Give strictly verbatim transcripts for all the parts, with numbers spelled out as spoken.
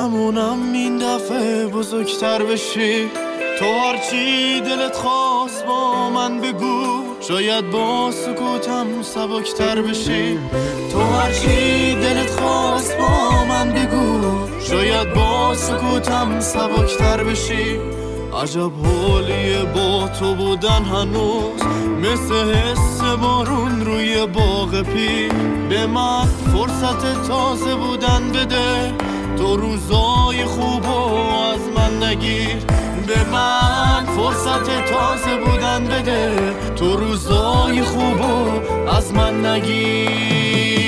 گمونم این دفعه بزرگتر بشی. تو هرچی دلت خواست با من بگو، شاید با سکوتم سبکتر بشی. تو هرچی دلت خواست با من بگو، شاید با سکوتم سبکتر بشی. عجب حالیه با تو بودن هنوز، مثل حس بارون روی باغ پی. به من فرصت تازه بودن بده، تو روزای خوبو از من نگیر. به من فرصت تازه بودن بده، تو روزای خوبو از من نگیر.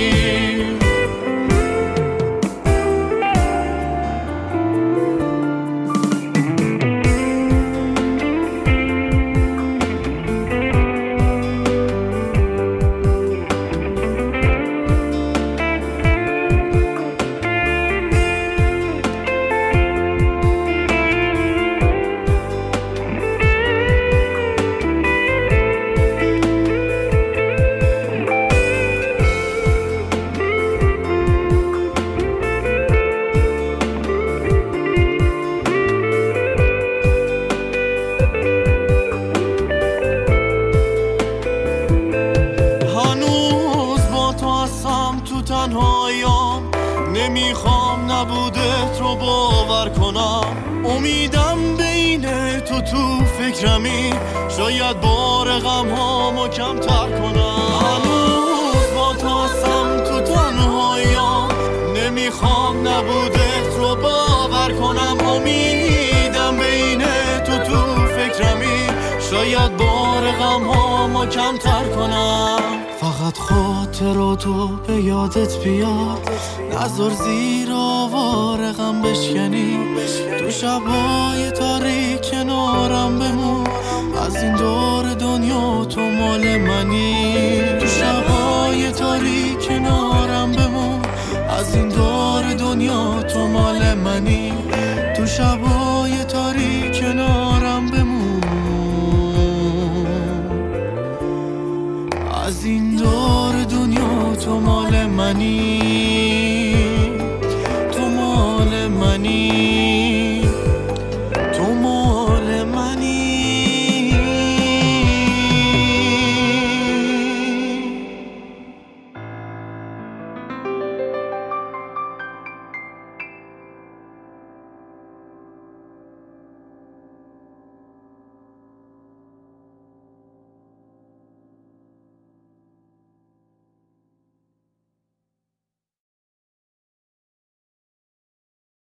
تنهاییام نمیخوام نبودت رو باور کنم. امیدم بین تو تو فکرمی، شاید بار غم هامو کمتر کنم. هنوز با تو هستم تو تنهاییام، نمیخوام نبودت رو باور کنم. امیدم بین تو تو فکرمی، شاید بار غم هامو کمتر کنم. فقط خاطراتو به یادت بیاد، نذار زیر آوار غم بشکنی. تو شبای تاریک کنارم بمون، از این دور دنیا تو مال منی. تو شبای تاریک کنارم بمون، از این دور دنیا تو مال منی. تو شبای تاریک کنارم بمون، از این دور دنیا تو مال منی. تو مال منی.